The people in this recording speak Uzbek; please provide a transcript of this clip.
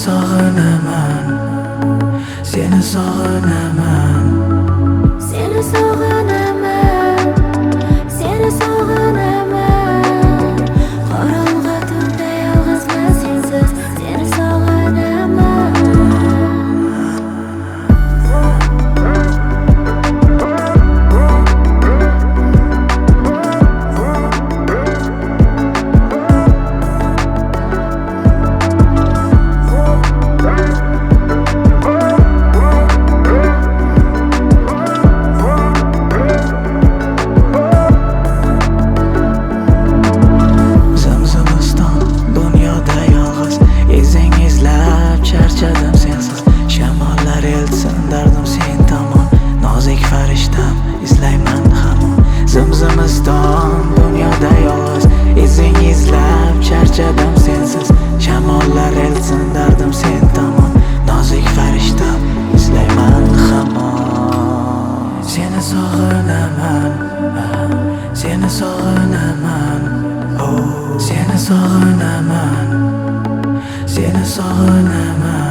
sog'inaman, seni sog'inaman, Seni sog'inaman, seni sog'inaman. Qorong'i tunda yolg'izman sensiz, seni sog'inaman. Zimzimiston dunyoda yolg'iz, izing izlab charchadim sensiz. Shamollar eltsin dardim sen tomon, nozik farishtam izlayman hamon. Zimzimiston dunyoda yolg'iz, izing izlab charchadim sensiz. Shamollar eltsin dardim sen tomon, nozik farishtam izlayman hamon. Seni sog'inaman, seni sog'inaman, oh, seni sog'inaman, seni sog'inaman.